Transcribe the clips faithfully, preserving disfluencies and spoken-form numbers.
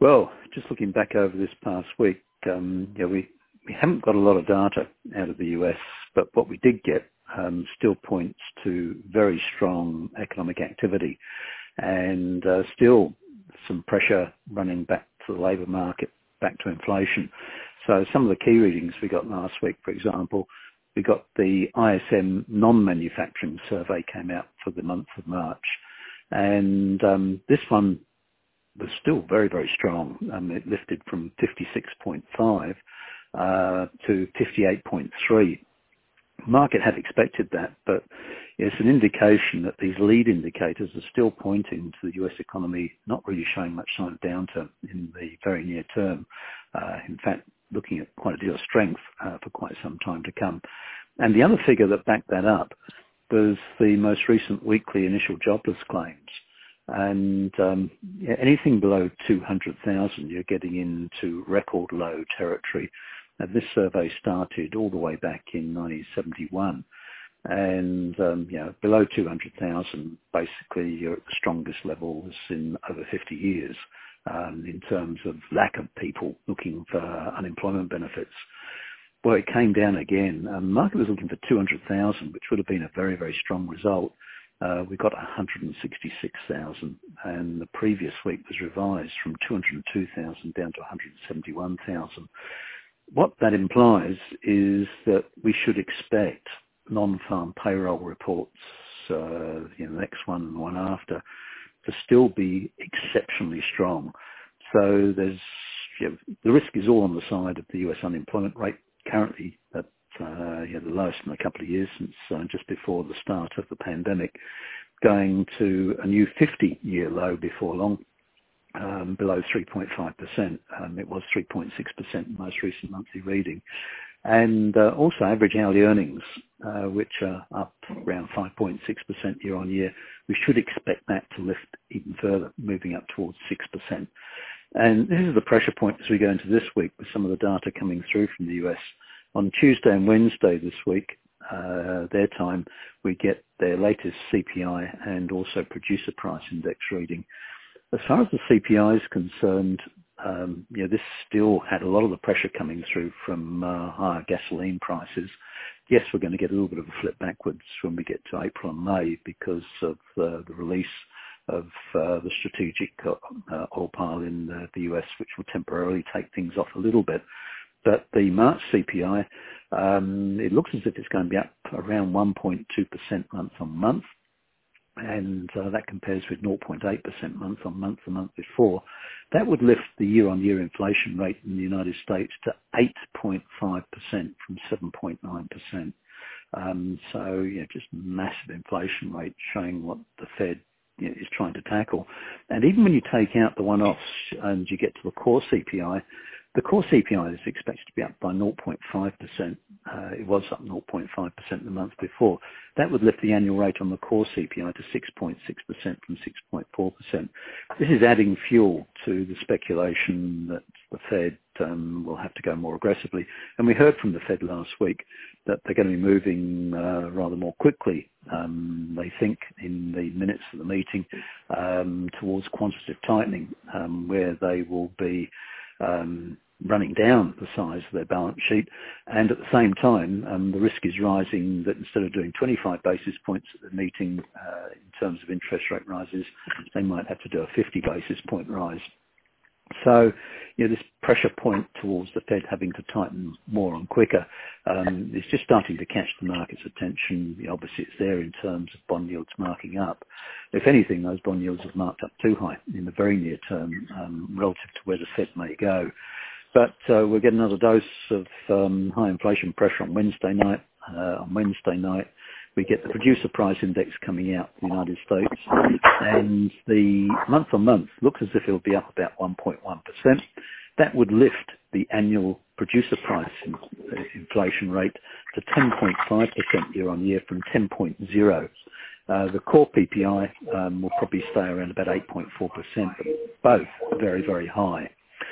Well, just looking back over this past week, um, yeah, we, we haven't got a lot of data out of the U S, but what we did get um, still points to very strong economic activity and uh, still some pressure running back to the labour market, back to inflation. So some of the key readings we got last week, for example, we got the I S M non-manufacturing survey came out for the month of March. And um, this one was still very, very strong. Um, it lifted from fifty-six point five uh, to fifty-eight point three. Market had expected that, but it's an indication that these lead indicators are still pointing to the U S economy not really showing much sign of downturn in the very near term. Uh, in fact, looking at quite a deal of strength uh, for quite some time to come. And the other figure that backed that up was the most recent weekly initial jobless claims. And um, yeah, anything below two hundred thousand, you're getting into record low territory. Now, this survey started all the way back in nineteen seventy-one. And, um, you know, below two hundred thousand, basically you're at the strongest levels in over fifty years um, in terms of lack of people looking for unemployment benefits. Well, it came down again. Um, the market was looking for two hundred thousand, which would have been a very, very strong result. Uh, we got one hundred sixty-six thousand, and the previous week was revised from two hundred two thousand down to one hundred seventy-one thousand. What that implies is that we should expect non-farm payroll reports, uh, you know, the next one and the one after, to still be exceptionally strong. So there's, you know, the risk is all on the side of the U S unemployment rate currently at uh, you know, the lowest in a couple of years since uh, just before the start of the pandemic, going to a new fifty-year low before long, um, below three point five percent. Um, it was three point six percent in the most recent monthly reading. And uh, also average hourly earnings, uh, which are up around five point six percent year on year. We should expect that to lift even further, moving up towards six percent. And this is the pressure point as we go into this week with some of the data coming through from the U S. On Tuesday and Wednesday this week, uh, their time, we get their latest C P I and also producer price index reading. As far as the C P I is concerned, um, you know, this still had a lot of the pressure coming through from uh, higher gasoline prices. Yes, we're going to get a little bit of a flip backwards when we get to April and May because of uh, the release of uh, the strategic uh, oil pile in uh, the U S, which will temporarily take things off a little bit. But the March C P I, um, it looks as if it's going to be up around one point two percent month on month. And uh, that compares with zero point eight percent month on month the month before. That would lift the year-on-year inflation rate in the United States to eight point five percent from seven point nine percent. Um, so, you know, just massive inflation rate showing what the Fed, you know, is trying to tackle. And even when you take out the one-offs and you get to the core C P I, the core C P I is expected to be up by zero point five percent. Uh, it was up zero point five percent the month before. That would lift the annual rate on the core C P I to six point six percent from six point four percent. This is adding fuel to the speculation that the Fed um, will have to go more aggressively. And we heard from the Fed last week that they're going to be moving uh, rather more quickly, um, they think, in the minutes of the meeting, um, towards quantitative tightening, um, where they will be Um, running down the size of their balance sheet, and at the same time um, the risk is rising that instead of doing twenty-five basis points at the meeting uh, in terms of interest rate rises, they might have to do a fifty basis point rise. So, you know, this pressure point towards the Fed having to tighten more and quicker um, is just starting to catch the market's attention. You know, obviously, it's there in terms of bond yields marking up. If anything, those bond yields have marked up too high in the very near term um, relative to where the Fed may go. But uh, we'll get another dose of um, high inflation pressure on Wednesday night. Uh, on Wednesday night, we get the producer price index coming out in the United States, and the month-on-month looks as if it'll be up about one point one percent. That would lift the annual producer price in, uh, inflation rate to ten point five percent year-on-year from ten point zero. Uh, the core P P I um, will probably stay around about eight point four percent, but both very, very high.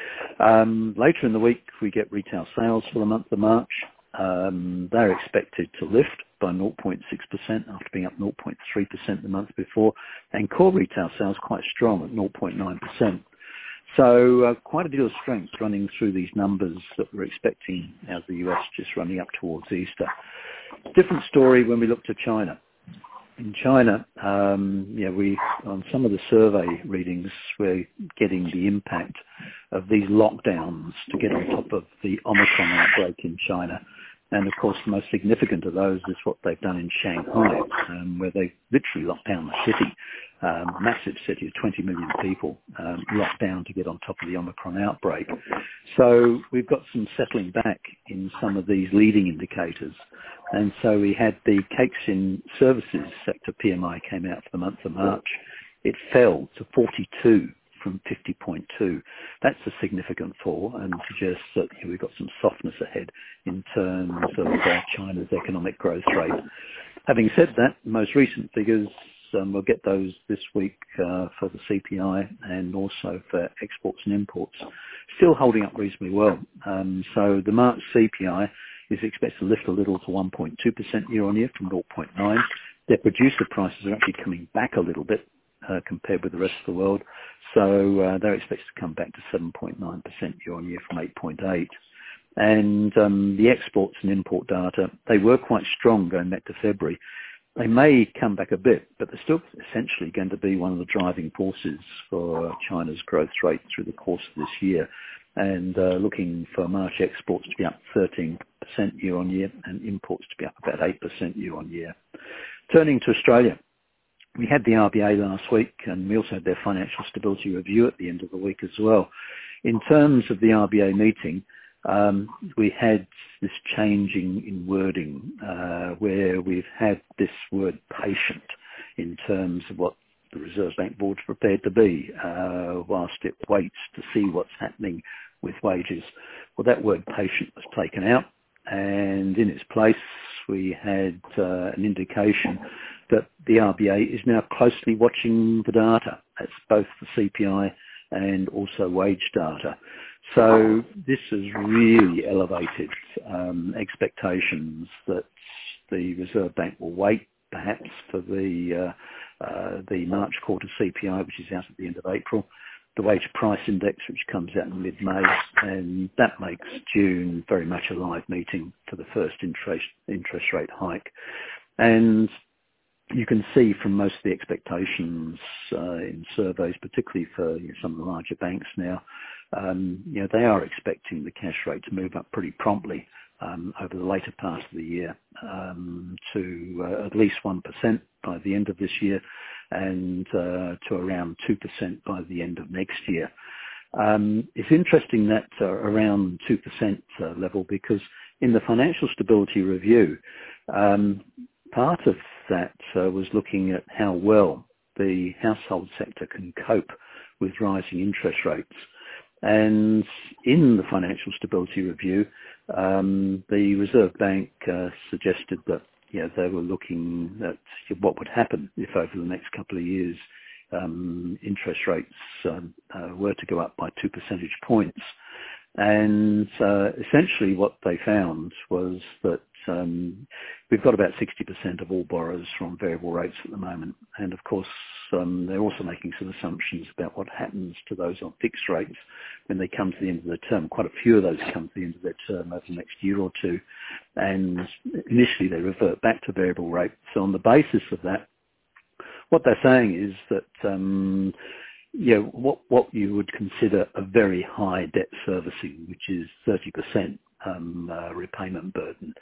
Um, later in the week, we get retail sales for the month of March. Um, they're expected to lift by zero point six percent after being up zero point three percent the month before, and core retail sales quite strong at zero point nine percent. So uh, quite a deal of strength running through these numbers that we're expecting out of the U S just running up towards Easter. Different story when we look to China. In China, um, yeah, we on some of the survey readings, we're getting the impact of these lockdowns to get on top of the Omicron outbreak in China. And of course, the most significant of those is what they've done in Shanghai, um, where they literally locked down the city, um, massive city of twenty million people, um, locked down to get on top of the Omicron outbreak. So we've got some settling back in some of these leading indicators. And so we had the Caixin Services sector P M I came out for the month of March. It fell to forty-two from fifty point two. That's a significant fall and suggests that you know, we've got some softness ahead in terms of uh, China's economic growth rate. Having said that, most recent figures, um, we'll get those this week uh, for the C P I and also for exports and imports, still holding up reasonably well. Um, so the March C P I is expected to lift a little to one point two percent year on year from zero point nine. Their producer prices are actually coming back a little bit uh, compared with the rest of the world. So uh, they're expected to come back to seven point nine percent year on year from eight point eight. And um, the exports and import data, they were quite strong going back to February. They may come back a bit, but they're still essentially going to be one of the driving forces for China's growth rate through the course of this year. And uh, looking for March exports to be up thirteen percent year on year and imports to be up about eight percent year on year. Turning to Australia, we had the R B A last week and we also had their financial stability review at the end of the week as well. In terms of the R B A meeting, um, we had this changing in wording uh, where we've had this word patient in terms of what the Reserve Bank Board's prepared to be uh, whilst it waits to see what's happening with wages. Well, that word patient was taken out, and in its place we had uh, an indication that the R B A is now closely watching the data. That's both the C P I and also wage data. So this has really elevated um, expectations that the Reserve Bank will wait perhaps for the uh, uh, the March quarter C P I, which is out at the end of April, the wage price index, which comes out in mid-May, and that makes June very much a live meeting for the first interest interest rate hike. And you can see from most of the expectations uh, in surveys, particularly for you know, some of the larger banks now, um, you know, they are expecting the cash rate to move up pretty promptly um, over the later part of the year um, to uh, at least one percent by the end of this year and uh, to around two percent by the end of next year. Um, it's interesting that uh, around two percent uh, level because in the Financial Stability Review, um, part of that uh, was looking at how well the household sector can cope with rising interest rates. And in the Financial Stability Review, um, the Reserve Bank uh, suggested that you know, they were looking at what would happen if over the next couple of years um, interest rates um, uh, were to go up by two percentage points. And uh, essentially what they found was that um, we've got about sixty percent of all borrowers from variable rates at the moment. And of course, um, they're also making some assumptions about what happens to those on fixed rates when they come to the end of their term. Quite a few of those come to the end of their term over the next year or two. And initially they revert back to variable rate. So on the basis of that, what they're saying is that um, you know, what, what you would consider a very high debt servicing, which is thirty percent um, uh, repayment burden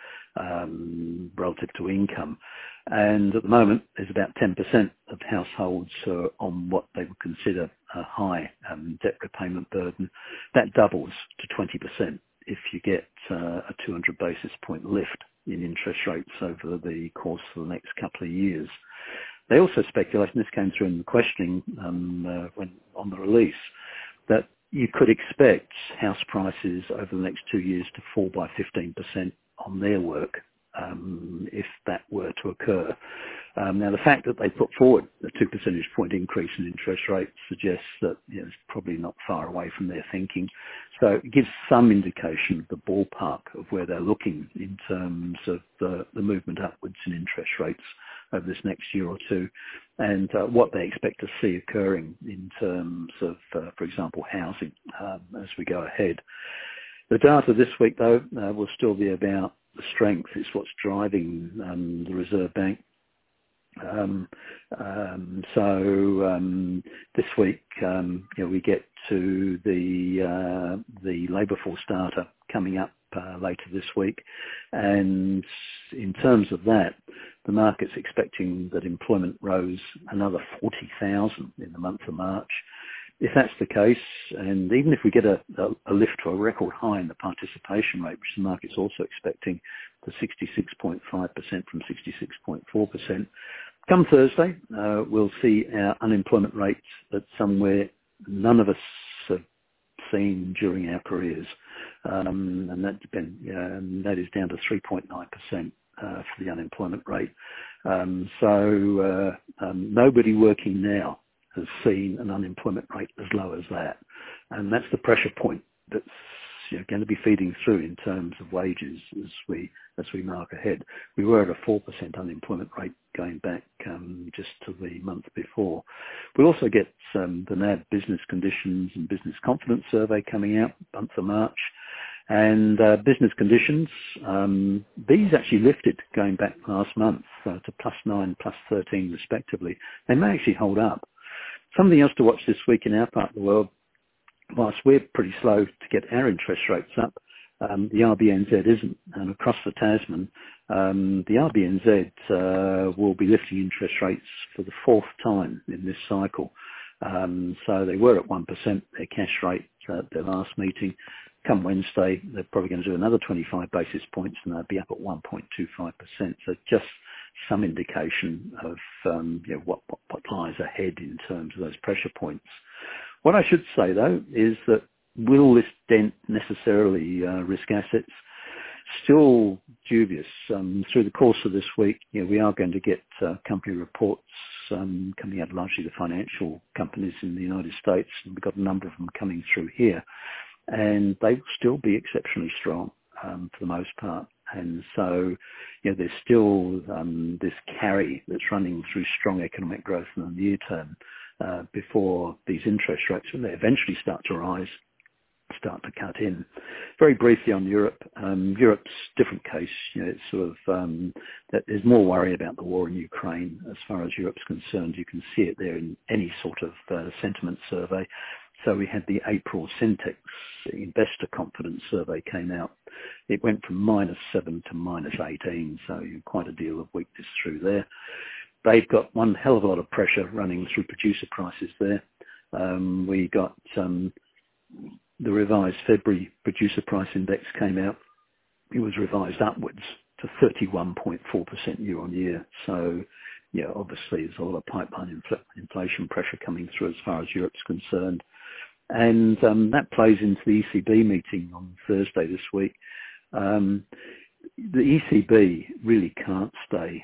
um, relative to income. And at the moment, there's about ten percent of households uh, on what they would consider a high um, debt repayment burden. That doubles to twenty percent if you get uh, a two hundred basis point lift in interest rates over the course of the next couple of years. They also speculate, and this came through in the questioning um, uh, when on the release, that you could expect house prices over the next two years to fall by fifteen percent on their work um, if that were to occur. Um, now, the fact that they put forward a two percentage point increase in interest rates suggests that you know, it's probably not far away from their thinking. So it gives some indication of the ballpark of where they're looking in terms of the, the movement upwards in interest rates over this next year or two, and uh, what they expect to see occurring in terms of, uh, for example, housing um, as we go ahead. The data this week, though, uh, will still be about the strength. It's what's driving um, the Reserve Bank. Um, um, so um, this week, um, you know, we get to the uh, the labour force data coming up uh, later this week, and in terms of that, the market's expecting that employment rose another forty thousand in the month of March. If that's the case, and even if we get a, a, a lift to a record high in the participation rate, which the market's also expecting to sixty-six point five percent from sixty-six point four percent, come Thursday, uh, we'll see our unemployment rates at somewhere none of us have seen during our careers, um, and that depend, um, that is down to three point nine percent uh, for the unemployment rate. Um, so uh, um, nobody working now has seen an unemployment rate as low as that, and that's the pressure point that's, you know, going to be feeding through in terms of wages as we as we mark ahead. We were at a four percent unemployment rate going back um, just to the month before. We'll also get um, the N A B business conditions and business confidence survey coming out month of March, and uh, business conditions. Um, these actually lifted going back last month uh, to plus nine, plus thirteen respectively. They may actually hold up. Something else to watch this week in our part of the world, whilst we're pretty slow to get our interest rates up, um, the R B N Z isn't. And across the Tasman, um, the R B N Z uh, will be lifting interest rates for the fourth time in this cycle. Um, so they were at one percent, their cash rate at their last meeting. Come Wednesday, they're probably going to do another twenty-five basis points, and they'll be up at one point two five percent. So just some indication of um, you know, what, what, what lies ahead in terms of those pressure points. What I should say, though, is that will this dent necessarily uh, risk assets? Still dubious. Um, through the course of this week, you know, we are going to get uh, company reports um, coming out, largely the financial companies in the United States, and we've got a number of them coming through here, and they will still be exceptionally strong um, for the most part. And so, you know, there's still um, this carry that's running through strong economic growth in the near term uh, before these interest rates, when they eventually start to rise, start to cut in. Very briefly on Europe, um, Europe's different case. You know, it's sort of um, that there's more worry about the war in Ukraine as far as Europe's concerned. You can see it there in any sort of uh, sentiment survey. So we had the April Syntex investor confidence survey came out. It went from minus seven to minus eighteen, so quite a deal of weakness through there. They've got one hell of a lot of pressure running through producer prices there. Um, we got um, the revised February producer price index came out. It was revised upwards to thirty-one point four percent year on year. So, yeah, obviously there's a lot of pipeline infl- inflation pressure coming through as far as Europe's concerned. And um, that plays into the E C B meeting on Thursday this week. Um, the E C B really can't stay.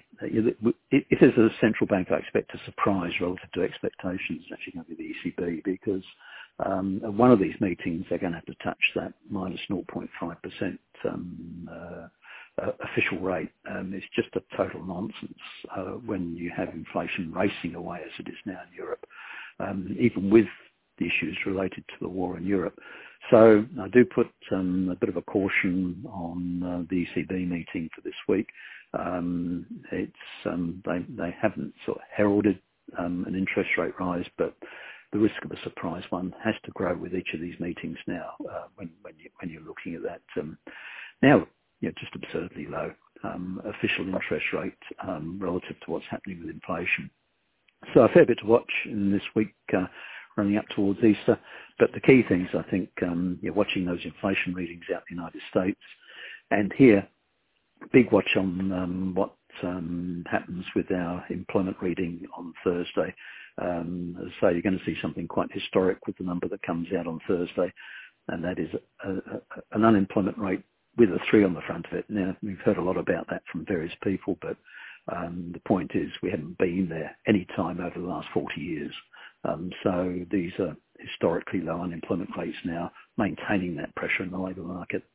If there's a central bank I expect a surprise relative to expectations, it's actually going to be the E C B, because um, at one of these meetings they're going to have to touch that minus zero point five percent um, uh, uh, official rate. Um, it's just a total nonsense uh, when you have inflation racing away as it is now in Europe, um, even with the issues related to the war in Europe. So I do put um, a bit of a caution on uh, the E C B meeting for this week. Um, it's um, they they haven't sort of heralded um, an interest rate rise, but the risk of a surprise one has to grow with each of these meetings now. Uh, when when you when you're looking at that um, now, you know, just absurdly low um, official interest rate um, relative to what's happening with inflation. So a fair bit to watch in this week. Uh, running up towards Easter. But the key things, I think, um, you're watching those inflation readings out in the United States. And here, big watch on um, what um, happens with our employment reading on Thursday. Um, as I say, you're going to see something quite historic with the number that comes out on Thursday, and that is a, a, an unemployment rate with a three on the front of it. Now, we've heard a lot about that from various people, but um, the point is we haven't been there any time over the last forty years. Um, so these are historically low unemployment rates now, maintaining that pressure in the labour market.